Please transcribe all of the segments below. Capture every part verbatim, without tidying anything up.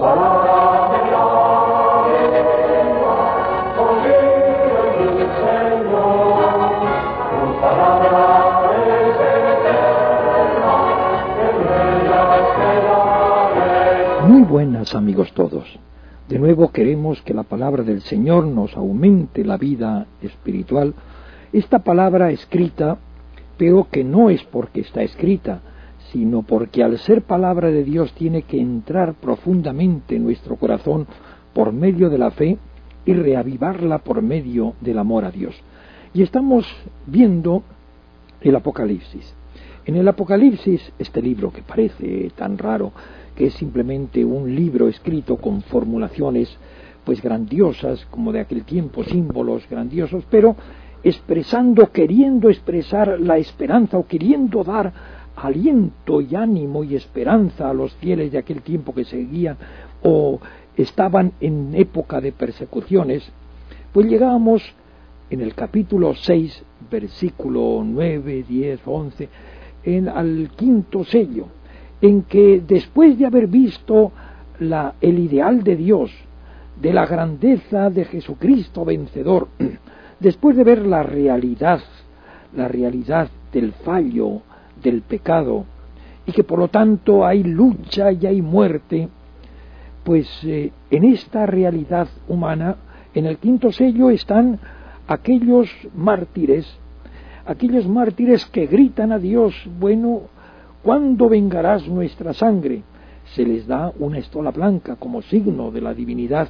Muy buenas, amigos todos. De nuevo queremos que la palabra del Señor nos aumente la vida espiritual. Esta palabra escrita, pero que no es porque está escrita, sino porque al ser palabra de Dios tiene que entrar profundamente en nuestro corazón por medio de la fe y reavivarla por medio del amor a Dios. Y estamos viendo el Apocalipsis. En el Apocalipsis, este libro que parece tan raro, que es simplemente un libro escrito con formulaciones pues grandiosas, como de aquel tiempo, símbolos grandiosos, pero expresando, queriendo expresar la esperanza o queriendo dar aliento y ánimo y esperanza a los fieles de aquel tiempo que seguían o estaban en época de persecuciones, pues llegábamos en el capítulo seis, versículo nueve, diez, once, en, al quinto sello, en que después de haber visto la, el ideal de Dios, de la grandeza de Jesucristo vencedor, después de ver la realidad, la realidad del fallo, del pecado, y que por lo tanto hay lucha y hay muerte, pues eh, en esta realidad humana, en el quinto sello están aquellos mártires, aquellos mártires que gritan a Dios, bueno, ¿cuándo vengarás nuestra sangre? Se les da una estola blanca como signo de la divinidad,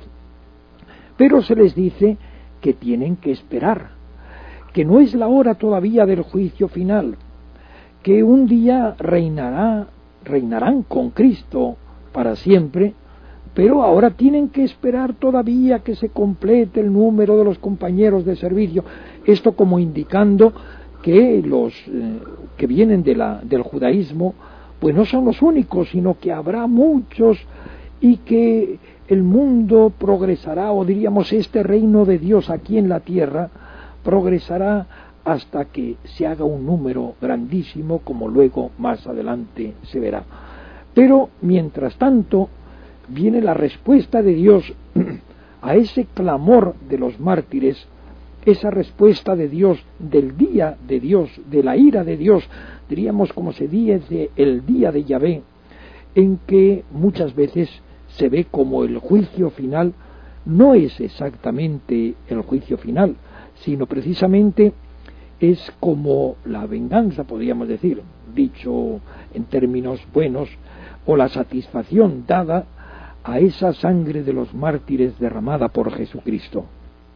pero se les dice que tienen que esperar, que no es la hora todavía del juicio final, que un día reinará, reinarán con Cristo para siempre, pero ahora tienen que esperar todavía que se complete el número de los compañeros de servicio, esto como indicando que los eh, que vienen de la, del judaísmo, pues no son los únicos, sino que habrá muchos y que el mundo progresará, o diríamos este reino de Dios aquí en la tierra, progresará hasta que se haga un número grandísimo, como luego más adelante se verá. Pero, mientras tanto, viene la respuesta de Dios a ese clamor de los mártires, esa respuesta de Dios, del día de Dios, de la ira de Dios, diríamos como se dice el día de Yahvé, en que muchas veces se ve como el juicio final no es exactamente el juicio final, sino precisamente es como la venganza, podríamos decir, dicho en términos buenos, o la satisfacción dada a esa sangre de los mártires derramada por Jesucristo.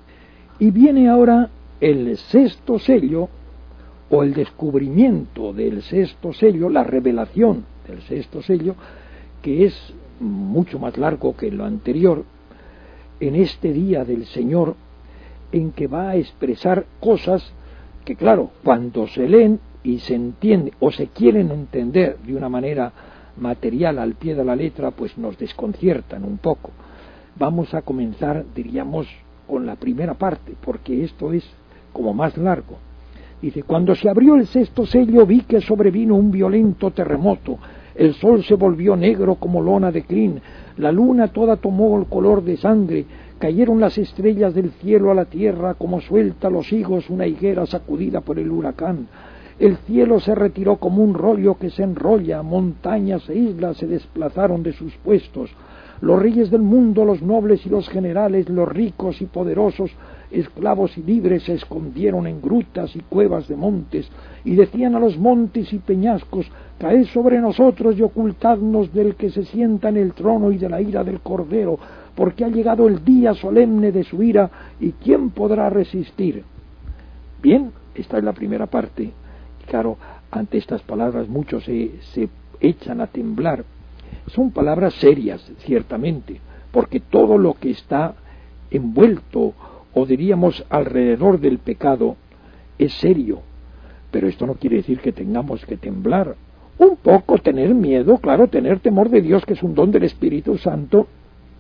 Y viene ahora el sexto sello, o el descubrimiento del sexto sello, la revelación del sexto sello, que es mucho más largo que lo anterior, en este día del Señor, en que va a expresar cosas que, claro, cuando se leen y se entienden, o se quieren entender de una manera material al pie de la letra, pues nos desconciertan un poco. Vamos a comenzar, diríamos, con la primera parte, porque esto es como más largo. Dice: cuando se abrió el sexto sello vi que sobrevino un violento terremoto, el sol se volvió negro como lona de crin, la luna toda tomó el color de sangre, cayeron las estrellas del cielo a la tierra como suelta los higos una higuera sacudida por el huracán. El cielo se retiró como un rollo que se enrolla, montañas e islas se desplazaron de sus puestos. Los reyes del mundo, los nobles y los generales, los ricos y poderosos, esclavos y libres se escondieron en grutas y cuevas de montes, y decían a los montes y peñascos: caed sobre nosotros y ocultadnos del que se sienta en el trono y de la ira del Cordero, porque ha llegado el día solemne de su ira, y ¿quién podrá resistir? Bien, esta es la primera parte. Y claro, ante estas palabras muchos se, se echan a temblar. Son palabras serias, ciertamente, porque todo lo que está envuelto, o diríamos alrededor del pecado, es serio. Pero esto no quiere decir que tengamos que temblar. Un poco tener miedo, claro, tener temor de Dios, que es un don del Espíritu Santo,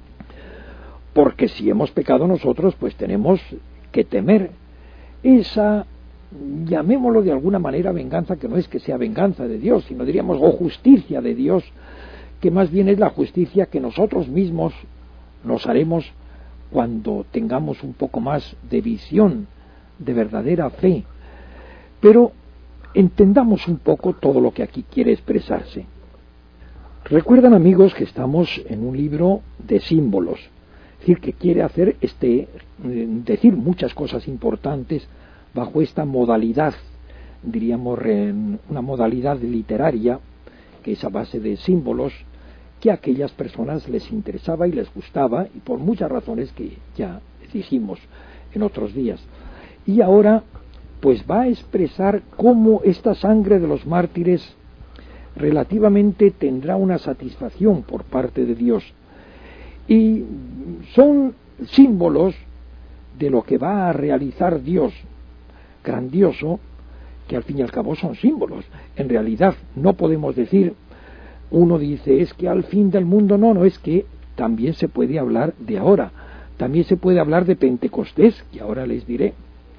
porque si hemos pecado nosotros, pues tenemos que temer esa, llamémoslo de alguna manera venganza, que no es que sea venganza de Dios, sino diríamos o justicia de Dios, que más bien es la justicia que nosotros mismos nos haremos cuando tengamos un poco más de visión, de verdadera fe. Pero entendamos un poco todo lo que aquí quiere expresarse. Recuerdan, amigos, que estamos en un libro de símbolos, es decir, que quiere hacer este, decir muchas cosas importantes bajo esta modalidad, diríamos una modalidad literaria, que es a base de símbolos, que a aquellas personas les interesaba y les gustaba, y por muchas razones que ya dijimos en otros días. Y ahora, pues va a expresar cómo esta sangre de los mártires relativamente tendrá una satisfacción por parte de Dios. Y son símbolos de lo que va a realizar Dios, grandioso, que al fin y al cabo son símbolos. En realidad no podemos decir, uno dice, es que al fin del mundo, no, no, es que también se puede hablar de ahora, también se puede hablar de Pentecostés, que ahora les diré,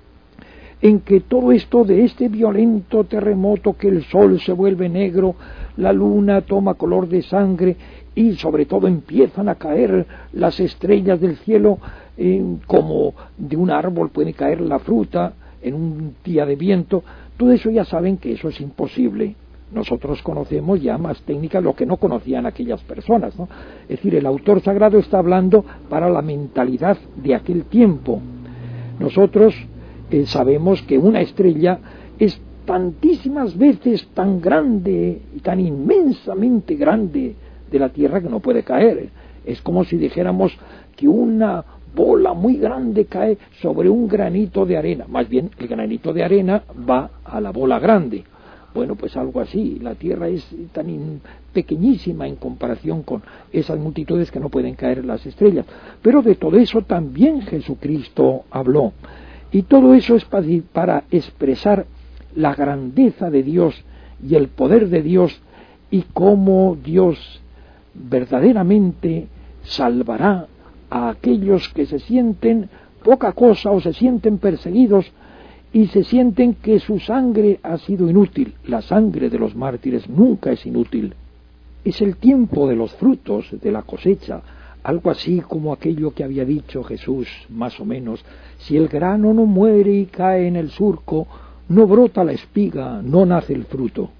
en que todo esto de este violento terremoto, que el sol se vuelve negro, la luna toma color de sangre y sobre todo empiezan a caer las estrellas del cielo, eh, como de un árbol puede caer la fruta en un día de viento. Todo eso ya saben que eso es imposible. Nosotros conocemos ya más técnicas lo que no conocían aquellas personas, ¿no? Es decir, el autor sagrado está hablando para la mentalidad de aquel tiempo. Nosotros eh, sabemos que una estrella es tantísimas veces tan grande y tan inmensamente grande de la Tierra que no puede caer. Es como si dijéramos que una bola muy grande cae sobre un granito de arena. Más bien, el granito de arena va a la bola grande. Bueno, pues algo así. La Tierra es tan in, pequeñísima en comparación con esas multitudes que no pueden caer las estrellas. Pero de todo eso también Jesucristo habló. Y todo eso es para, para expresar la grandeza de Dios y el poder de Dios, y cómo Dios verdaderamente salvará a aquellos que se sienten poca cosa o se sienten perseguidos y se sienten que su sangre ha sido inútil. La sangre de los mártires nunca es inútil. Es el tiempo de los frutos, de la cosecha, algo así como aquello que había dicho Jesús, más o menos: si el grano no muere y cae en el surco, no brota la espiga, no nace el fruto.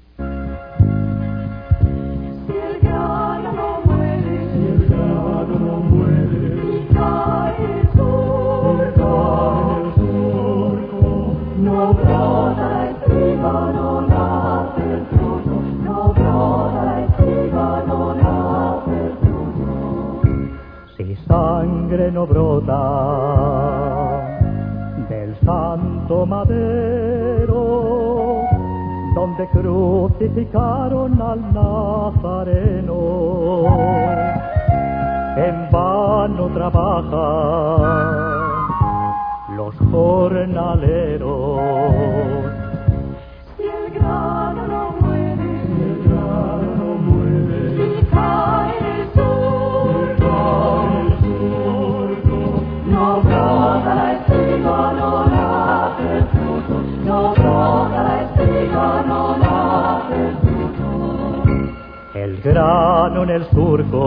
Si sangre no brota del santo madero, donde crucificaron al Nazareno, en vano trabajan los jornaleros. Si el grano no muere, si el grano no muere, si cae el surco, el surco, no brota la espiga, no nace el fruto, no brota la espiga, no nace el fruto. El grano en el surco,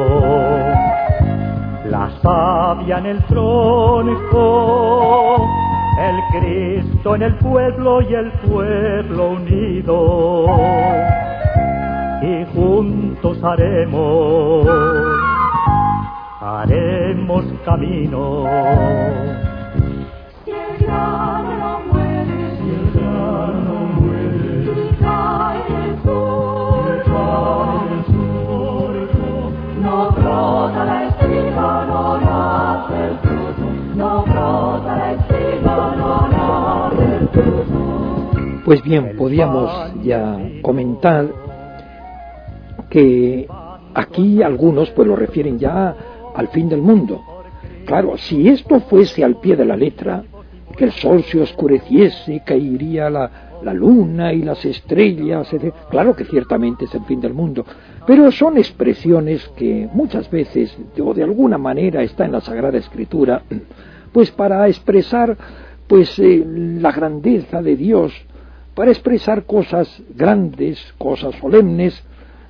la savia en el tronco, el Cristo en el pueblo y el pueblo unido, y juntos haremos, haremos camino. Si el grano no muere, si el grano no muere, si cae el surco, el surco, no brota la espiga, no nace el fruto, no brota la espiga, no nace el fruto. Pues bien, podíamos ya comentar que aquí algunos pues lo refieren ya al fin del mundo. Claro, si esto fuese al pie de la letra, que el sol se oscureciese, caería la, la luna y las estrellas, etcétera, claro que ciertamente es el fin del mundo, pero son expresiones que muchas veces, o de alguna manera está en la Sagrada Escritura, pues para expresar pues eh, la grandeza de Dios, para expresar cosas grandes, cosas solemnes,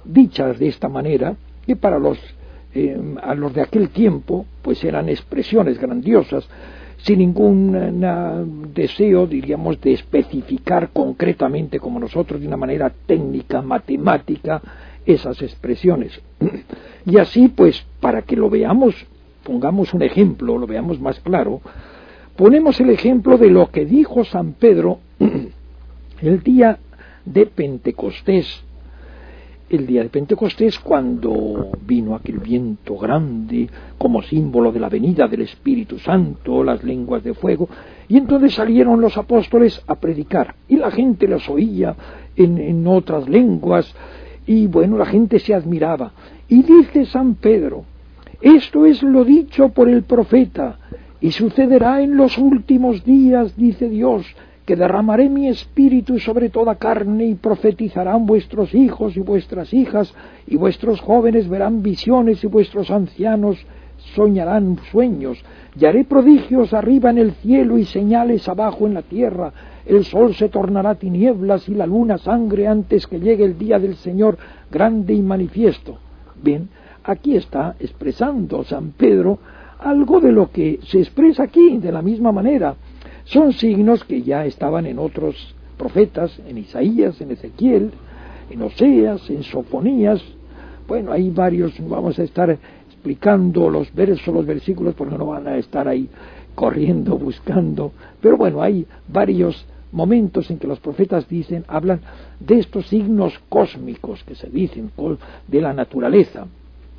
dichas de esta manera, que para los, eh, a los de aquel tiempo, pues eran expresiones grandiosas, sin ningún na, deseo, diríamos, de especificar concretamente, como nosotros, de una manera técnica, matemática, esas expresiones. Y así, pues, para que lo veamos, pongamos un ejemplo, lo veamos más claro, ponemos el ejemplo de lo que dijo San Pedro el día de Pentecostés. El día de Pentecostés, cuando vino aquel viento grande como símbolo de la venida del Espíritu Santo, las lenguas de fuego, y entonces salieron los apóstoles a predicar, y la gente los oía en, en otras lenguas, y bueno, la gente se admiraba. Y dice San Pedro, esto es lo dicho por el profeta, y sucederá en los últimos días, dice Dios, que derramaré mi espíritu sobre toda carne y profetizarán vuestros hijos y vuestras hijas, y vuestros jóvenes verán visiones y vuestros ancianos soñarán sueños, y haré prodigios arriba en el cielo y señales abajo en la tierra. El sol se tornará tinieblas y la luna sangre antes que llegue el día del Señor grande y manifiesto. Bien, aquí está expresando San Pedro algo de lo que se expresa aquí de la misma manera. Son signos que ya estaban en otros profetas, en Isaías, en Ezequiel, en Oseas, en Sofonías. Bueno, hay varios, vamos a estar explicando los versos, los versículos, porque no van a estar ahí corriendo, buscando. Pero bueno, hay varios momentos en que los profetas dicen, hablan de estos signos cósmicos que se dicen de la naturaleza.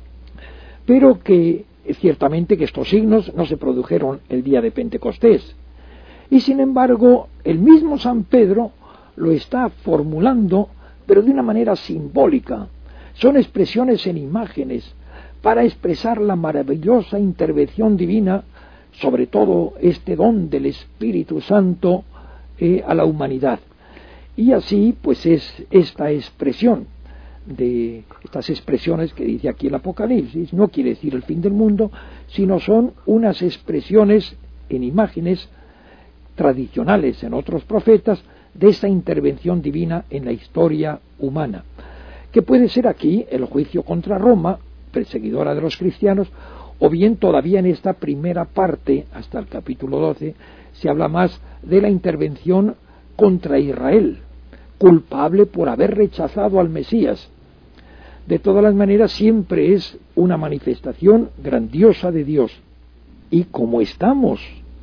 Pero que ciertamente que estos signos no se produjeron el día de Pentecostés. Y sin embargo, el mismo San Pedro lo está formulando, pero de una manera simbólica. Son expresiones en imágenes para expresar la maravillosa intervención divina, sobre todo este don del Espíritu Santo eh, a la humanidad. Y así, pues es esta expresión de estas expresiones que dice aquí el Apocalipsis, no quiere decir el fin del mundo, sino son unas expresiones en imágenes tradicionales en otros profetas de esa intervención divina en la historia humana, que puede ser aquí el juicio contra Roma, perseguidora de los cristianos, o bien todavía en esta primera parte, hasta el capítulo doce, se habla más de la intervención contra Israel, culpable por haber rechazado al Mesías. De todas las maneras, siempre es una manifestación grandiosa de Dios. Y como estamos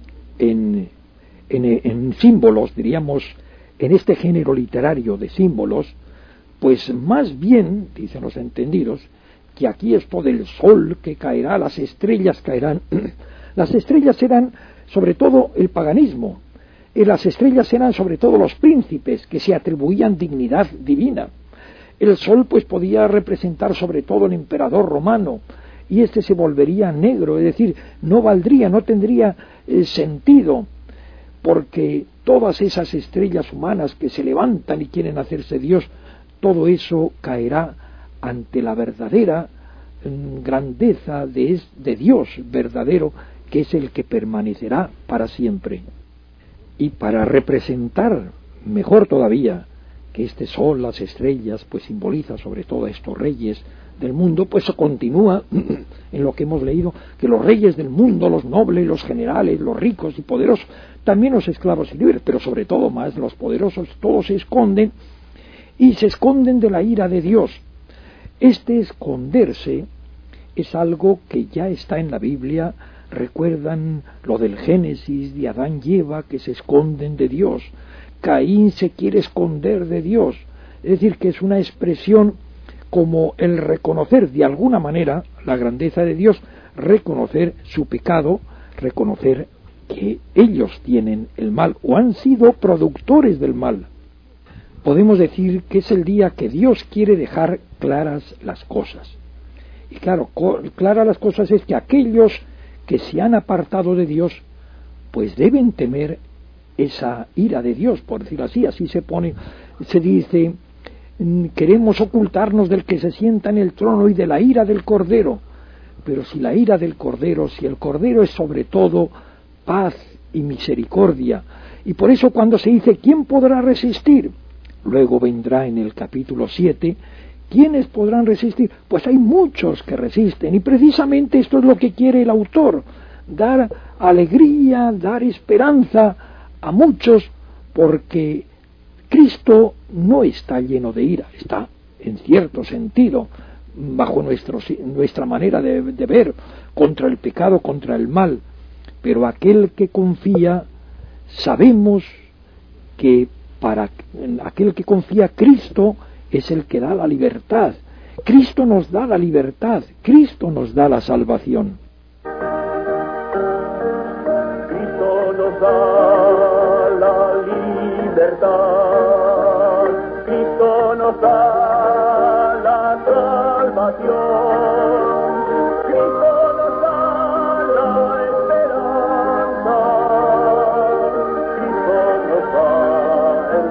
en En, en símbolos, diríamos, en este género literario de símbolos, pues más bien, dicen los entendidos, que aquí esto del sol que caerá, las estrellas caerán, las estrellas eran sobre todo el paganismo, y las estrellas eran sobre todo los príncipes que se atribuían dignidad divina. El sol pues podía representar sobre todo el emperador romano, y este se volvería negro, es decir, no valdría, no tendría eh, sentido, porque todas esas estrellas humanas que se levantan y quieren hacerse Dios, todo eso caerá ante la verdadera grandeza de, de Dios verdadero, que es el que permanecerá para siempre. Y para representar mejor todavía que este sol, las estrellas, pues simboliza sobre todo a estos reyes del mundo, pues continúa en lo que hemos leído, que los reyes del mundo, los nobles, los generales, los ricos y poderosos, también los esclavos y libres, pero sobre todo más los poderosos, todos se esconden y se esconden de la ira de Dios. Este esconderse es algo que ya está en la Biblia. Recuerdan lo del Génesis de Adán y Eva, que se esconden de Dios. Caín se quiere esconder de Dios. Es decir, que es una expresión como el reconocer de alguna manera la grandeza de Dios, reconocer su pecado, reconocer que ellos tienen el mal o han sido productores del mal. Podemos decir que es el día que Dios quiere dejar claras las cosas. Y claro, claras las cosas es que aquellos que se han apartado de Dios, pues deben temer esa ira de Dios, por decirlo así. Así se pone, se dice, queremos ocultarnos del que se sienta en el trono y de la ira del Cordero. Pero si la ira del Cordero, si el Cordero es sobre todo paz y misericordia, y por eso cuando se dice ¿quién podrá resistir? Luego vendrá en el capítulo siete ¿Quiénes podrán resistir? Pues hay muchos que resisten, y precisamente esto es lo que quiere el autor, dar alegría, dar esperanza a muchos, porque Cristo no está lleno de ira, está en cierto sentido, bajo nuestro, nuestra manera de, de ver, contra el pecado, contra el mal, pero aquel que confía, sabemos que para aquel que confía, Cristo es el que da la libertad. Cristo nos da la libertad, Cristo nos da la salvación. Cristo nos da la libertad, Cristo nos da la salvación, Cristo nos da la esperanza, Cristo nos da el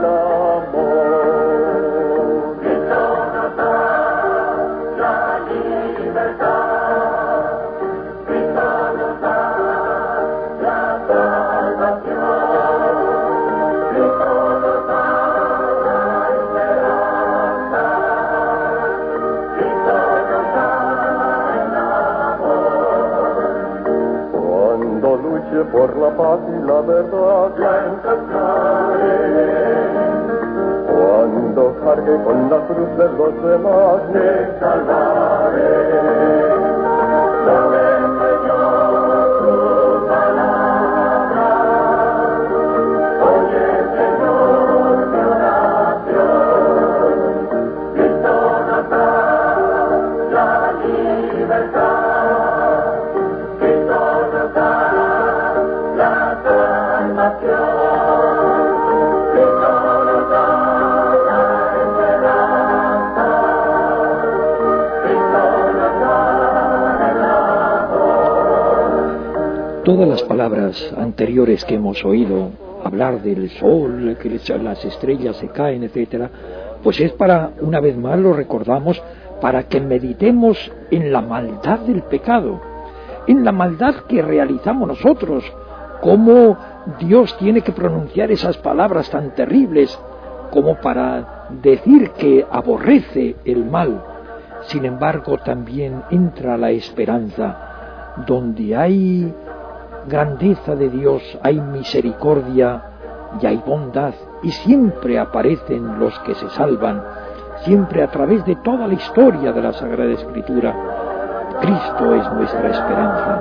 amor, Cristo nos da la libertad, Cristo nos da la salvación, Cristo nos da la esperanza, Cristo nos da el amor. Cuando luche por la paz y la verdad, la encontraré. Cuando cargue con la cruz de los demás, me salvaré. Sabe, Señor, tu palabra. Oye, Señor, mi oración. Cristo nos da la libertad. Cristo nos da la salvación. Cristo nos da la esperanza. Cristo nos da el amor. Todas las palabras anteriores que hemos oído, hablar del sol, que las estrellas se caen, etcétera, pues es para, una vez más lo recordamos, para que meditemos en la maldad del pecado, en la maldad que realizamos nosotros, cómo Dios tiene que pronunciar esas palabras tan terribles como para decir que aborrece el mal. Sin embargo, también entra la esperanza, donde hay grandeza de Dios, hay misericordia y hay bondad, y siempre aparecen los que se salvan, siempre a través de toda la historia de la Sagrada Escritura. Cristo es nuestra esperanza.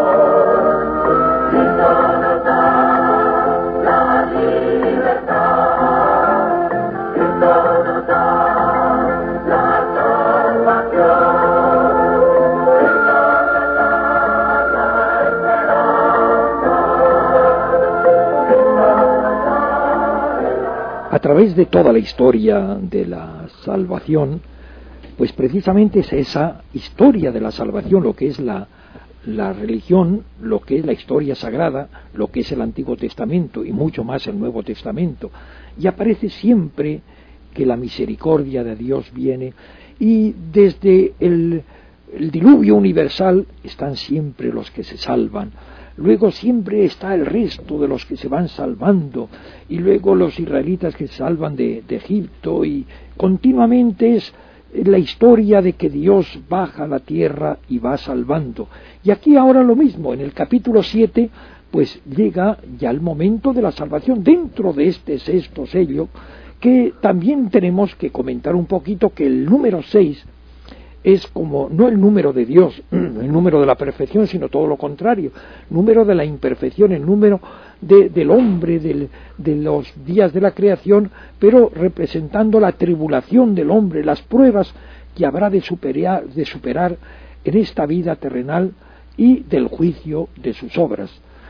A través de toda la historia de la salvación, pues precisamente es esa historia de la salvación, lo que es la, la religión, lo que es la historia sagrada, lo que es el Antiguo Testamento y mucho más el Nuevo Testamento. Y aparece siempre que la misericordia de Dios viene, y desde el, el diluvio universal están siempre los que se salvan. Luego siempre está el resto de los que se van salvando, y luego los israelitas que se salvan de, de Egipto, y continuamente es la historia de que Dios baja a la tierra y va salvando. Y aquí ahora lo mismo, en el capítulo siete, pues llega ya el momento de la salvación dentro de este sexto sello, que también tenemos que comentar un poquito que el número seis es como, no el número de Dios, el número de la perfección, sino todo lo contrario, número de la imperfección, el número de, del hombre, del, de los días de la creación, pero representando la tribulación del hombre, las pruebas que habrá de superar, de superar en esta vida terrenal, y del juicio de sus obras.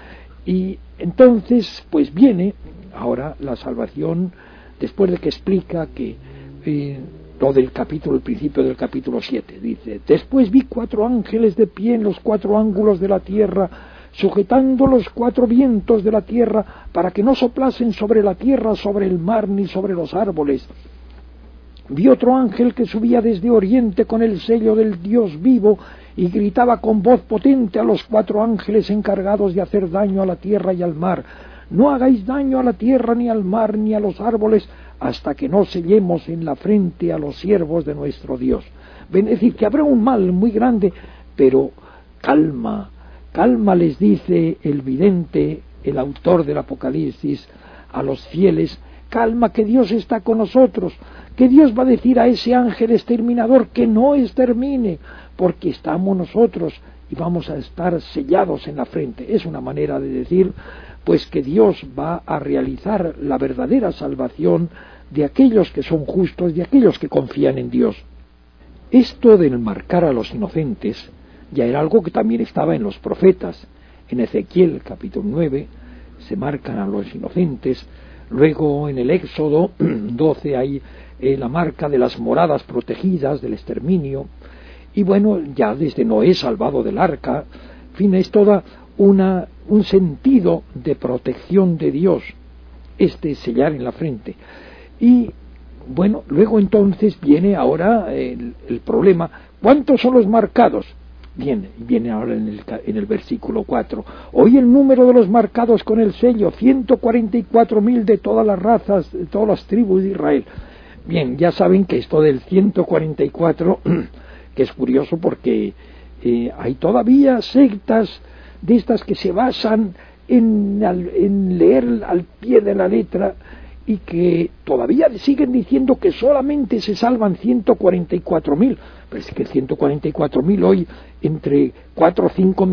Y entonces, pues viene ahora la salvación, después de que explica que eh, lo del capítulo, el principio del capítulo siete, dice: después vi cuatro ángeles de pie en los cuatro ángulos de la tierra, sujetando los cuatro vientos de la tierra, para que no soplasen sobre la tierra, sobre el mar, ni sobre los árboles. Vi otro ángel que subía desde oriente con el sello del Dios vivo, y gritaba con voz potente a los cuatro ángeles encargados de hacer daño a la tierra y al mar: no hagáis daño a la tierra, ni al mar, ni a los árboles, hasta que no sellemos en la frente a los siervos de nuestro Dios. Ven, es decir, que habrá un mal muy grande, pero calma, calma, les dice el vidente, el autor del Apocalipsis, a los fieles, calma, que Dios está con nosotros, que Dios va a decir a ese ángel exterminador que no extermine, porque estamos nosotros y vamos a estar sellados en la frente. Es una manera de decir, pues, que Dios va a realizar la verdadera salvación de aquellos que son justos, de aquellos que confían en Dios. Esto del marcar a los inocentes ya era algo que también estaba en los profetas. En Ezequiel capítulo nueve se marcan a los inocentes, luego en el Éxodo doce hay eh, la marca de las moradas protegidas del exterminio, y bueno, ya desde Noé salvado del arca, en fin, es toda una, un sentido de protección de Dios, este sellar en la frente. Y bueno, luego entonces viene ahora el, el problema, ¿cuántos son los marcados? Bien, viene ahora en el, en el versículo cuatro. Hoy el número de los marcados con el sello, ciento cuarenta y cuatro mil de todas las razas, de todas las tribus de Israel. Bien, ya saben que esto del ciento cuarenta y cuatro, que es curioso porque eh, hay todavía sectas de estas que se basan en, en leer al pie de la letra, y que todavía siguen diciendo que solamente se salvan ciento cuarenta y cuatro mil. Pero es que ciento cuarenta y cuatro mil hoy, entre cuatro o cinco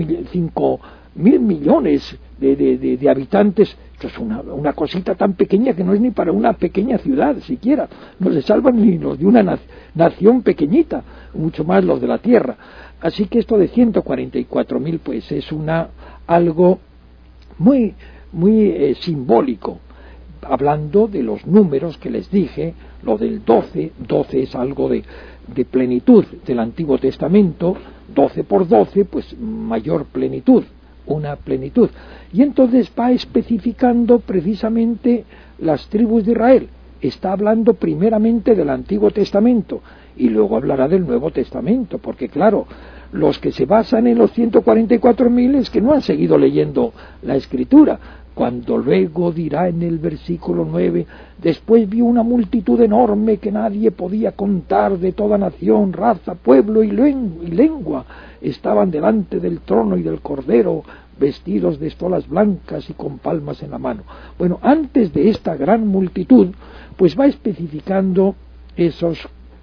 mil millones de, de, de, de habitantes, esto es una, una cosita tan pequeña que no es ni para una pequeña ciudad siquiera. No se salvan ni los de una na, nación pequeñita, mucho más los de la tierra. Así que esto de ciento cuarenta y cuatro mil pues es una algo muy, muy eh, simbólico. Hablando de los números que les dije, lo del doce, doce es algo de, de plenitud del Antiguo Testamento, doce por doce, pues mayor plenitud, una plenitud. Y entonces va especificando precisamente las tribus de Israel. Está hablando primeramente del Antiguo Testamento y luego hablará del Nuevo Testamento, porque claro, los que se basan en los ciento cuarenta y cuatro mil es que no han seguido leyendo la Escritura. Cuando luego dirá en el versículo nueve, después vio una multitud enorme que nadie podía contar, de toda nación, raza, pueblo y lengua, estaban delante del trono y del Cordero, vestidos de estolas blancas y con palmas en la mano. Bueno, antes de esta gran multitud, pues va especificando esos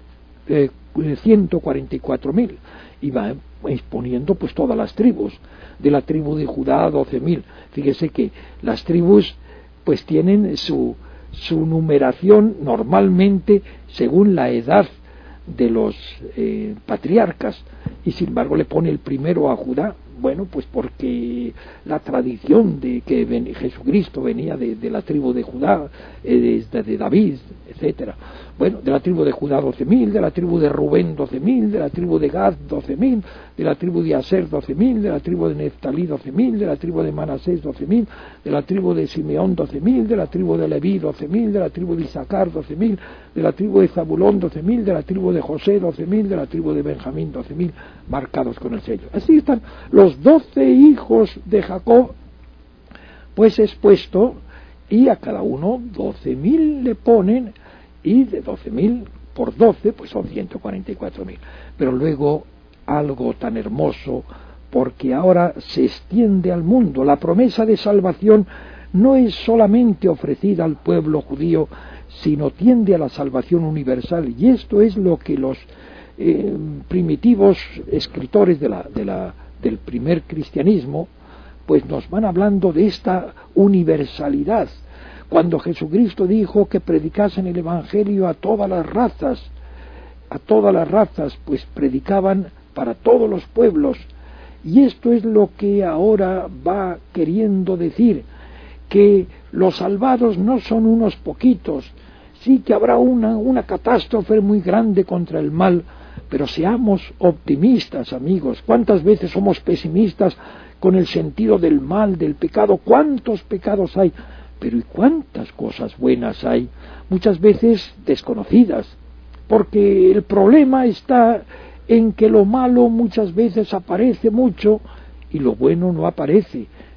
eh, ciento cuarenta y cuatro mil, y va exponiendo pues todas las tribus. De la tribu de Judá, doce mil. Fíjese que las tribus pues tienen su, su numeración normalmente según la edad de los eh, patriarcas, y sin embargo le pone el primero a Judá. Bueno, pues porque la tradición de que ven, Jesucristo venía de, de la tribu de Judá, eh, de, de David, etcétera. Bueno, de la tribu de Judá doce mil, de la tribu de Rubén doce mil, de la tribu de Gad doce mil, de la tribu de Aser doce mil, de la tribu de Neftalí doce mil, de la tribu de Manasés doce mil, de la tribu de Simeón doce mil, de la tribu de Leví doce mil, de la tribu de Isaacar doce mil, de la tribu de Zabulón doce mil, de la tribu de José doce mil, de la tribu de Benjamín doce mil, marcados con el sello. Así están los doce hijos de Jacob pues expuesto, y a cada uno doce mil le ponen, y de doce mil por doce pues son ciento cuarenta y cuatro mil. Pero luego algo tan hermoso, porque ahora se extiende al mundo. La promesa de salvación no es solamente ofrecida al pueblo judío, sino tiende a la salvación universal, y esto es lo que los eh, primitivos escritores de la, de la, del primer cristianismo pues nos van hablando de esta universalidad. Cuando Jesucristo dijo que predicasen el Evangelio a todas las razas, a todas las razas, pues predicaban para todos los pueblos. Y esto es lo que ahora va queriendo decir, que los salvados no son unos poquitos. Sí que habrá una, una catástrofe muy grande contra el mal, pero seamos optimistas, amigos. ¿Cuántas veces somos pesimistas con el sentido del mal, del pecado? ¿Cuántos pecados hay? Pero ¿y cuántas cosas buenas hay? Muchas veces desconocidas, porque el problema está en que lo malo muchas veces aparece mucho y lo bueno no aparece.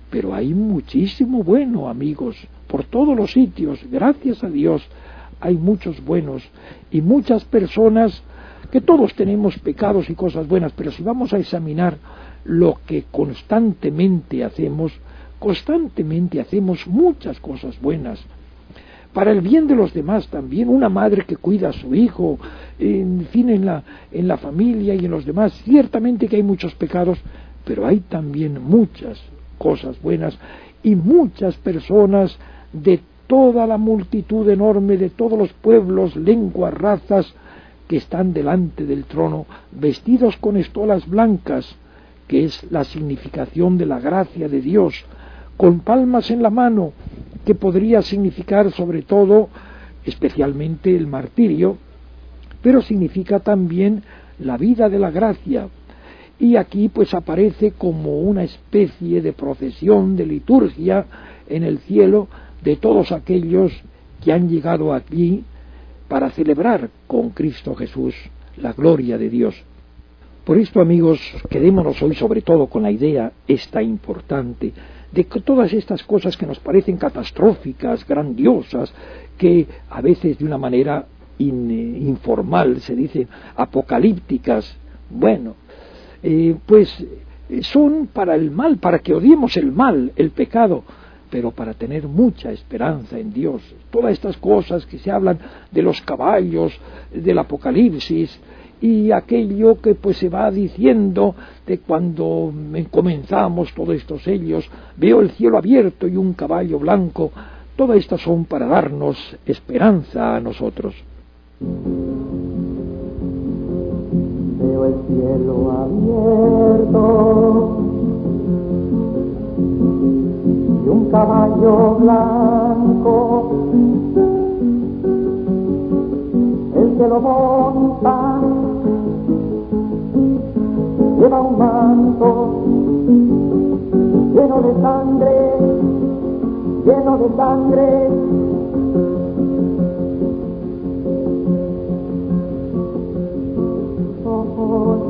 pero hay muchísimo bueno, amigos, por todos los sitios. Gracias a Dios hay muchos buenos y muchas personas, que todos tenemos pecados y cosas buenas, pero si vamos a examinar lo que constantemente hacemos, constantemente hacemos muchas cosas buenas, para el bien de los demás también. Una madre que cuida a su hijo, en fin, en la, en la familia y en los demás. Ciertamente que hay muchos pecados, pero hay también muchas cosas buenas y muchas personas de toda la multitud enorme, de todos los pueblos, lenguas, razas, que están delante del trono, vestidos con estolas blancas, que es la significación de la gracia de Dios, con palmas en la mano, que podría significar sobre todo, especialmente el martirio, pero significa también la vida de la gracia. Y aquí pues aparece como una especie de procesión, de liturgia en el cielo de todos aquellos que han llegado aquí para celebrar con Cristo Jesús la gloria de Dios. Por esto, amigos, quedémonos hoy sobre todo con la idea esta importante de que todas estas cosas que nos parecen catastróficas, grandiosas, que a veces de una manera in, eh, informal se dicen apocalípticas, bueno, eh, pues son para el mal, para que odiemos el mal, el pecado, pero para tener mucha esperanza en Dios. Todas estas cosas que se hablan de los caballos, del Apocalipsis, y aquello que pues se va diciendo de cuando comenzamos todos estos sellos, veo el cielo abierto y un caballo blanco, todas estas son para darnos esperanza a nosotros. Veo el cielo abierto y un caballo blanco, el que lo monta lleva un manto lleno de sangre, lleno de sangre. Ojos,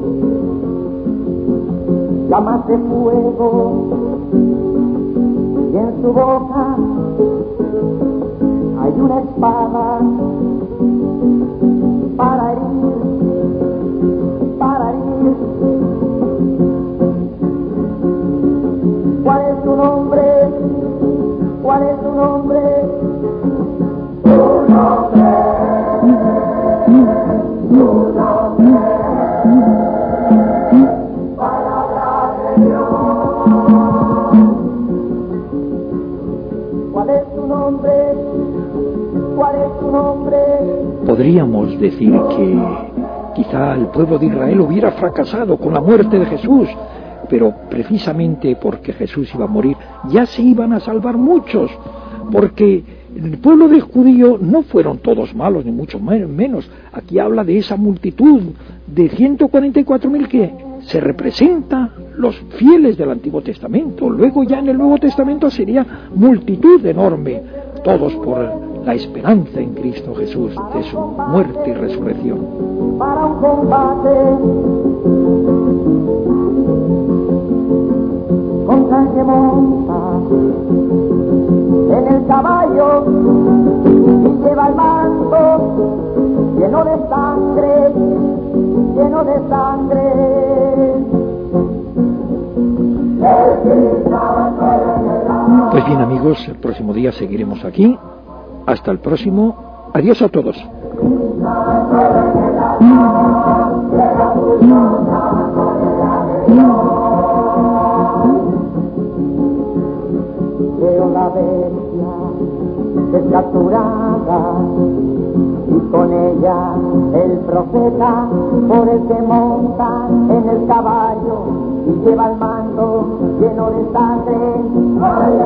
llamas de fuego, y en su boca hay una espada para herir, para herir. ¿Cuál es tu nombre? ¿Cuál es tu nombre? Tu nombre, tu nombre, palabra de Dios. ¿Cuál es tu nombre? ¿Cuál es tu nombre? Podríamos decir que quizá el pueblo de Israel hubiera fracasado con la muerte de Jesús, pero precisamente porque Jesús iba a morir, ya se iban a salvar muchos, porque el pueblo de judío no fueron todos malos, ni mucho menos. Aquí habla de esa multitud de ciento cuarenta y cuatro mil que se representa los fieles del Antiguo Testamento. Luego ya en el Nuevo Testamento sería multitud enorme, todos por la esperanza en Cristo Jesús, de su muerte y resurrección. Para un combate contra el que monta en el caballo y lleva el manto lleno de sangre, lleno de sangre. Pues bien, amigos, el próximo día seguiremos aquí. Hasta el próximo. Adiós a todos. Veo la bestia descapturada y con ella el profeta por el que monta en el caballo y lleva el manto lleno de sangre.